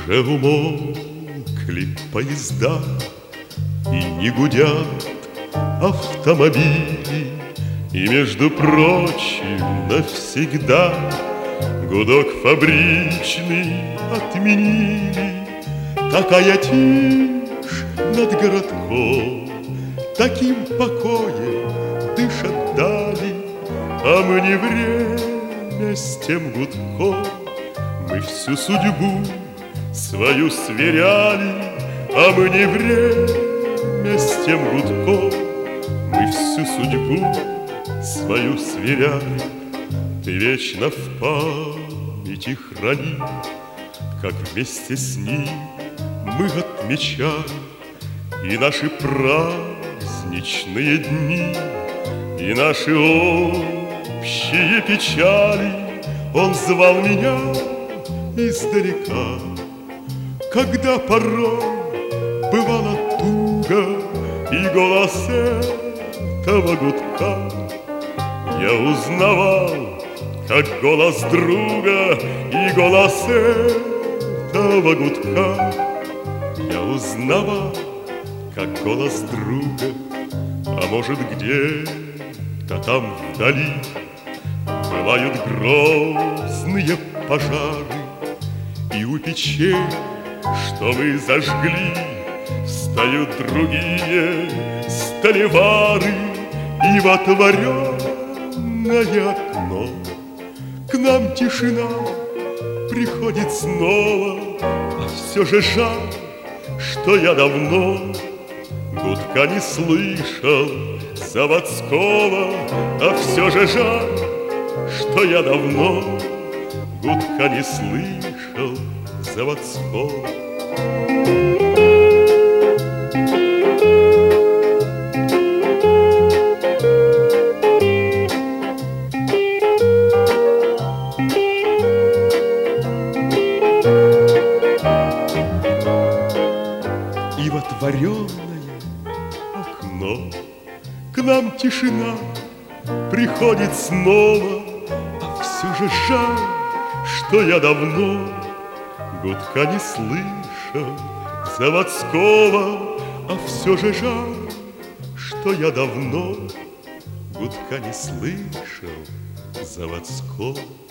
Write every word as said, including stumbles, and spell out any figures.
Уже умолкли поезда, и не гудят автомобили, и, между прочим, навсегда гудок фабричный отменили. Такая тишь над городком, таким покоем дышат дали, а мы не время с тем гудком. Мы всю судьбу свою сверяли, а мы не время с тем гудком. Мы всю судьбу свою сверяли. Ты вечно в памяти храни, как вместе с ним мы отмечали и наши праздничные дни, и наши общие печали. Он звал меня издалека, когда порой бывала туго, и голос этого гудка я узнавал, как голос друга, и голос этого гудка я узнавал, как голос друга. А может, где-то там вдали пылают грозные пожары, и у печей, что мы зажгли, встают другие столевары, и в отворенное окно к нам тишина приходит снова. А все же жаль, что я давно гудка не слышал заводского. А все же жаль, что я давно гудка не слышал заводского. И в отворенное окно к нам тишина приходит снова. А все же жаль, что я давно гудка не слышал заводского. А все же жаль, что я давно гудка не слышал заводского.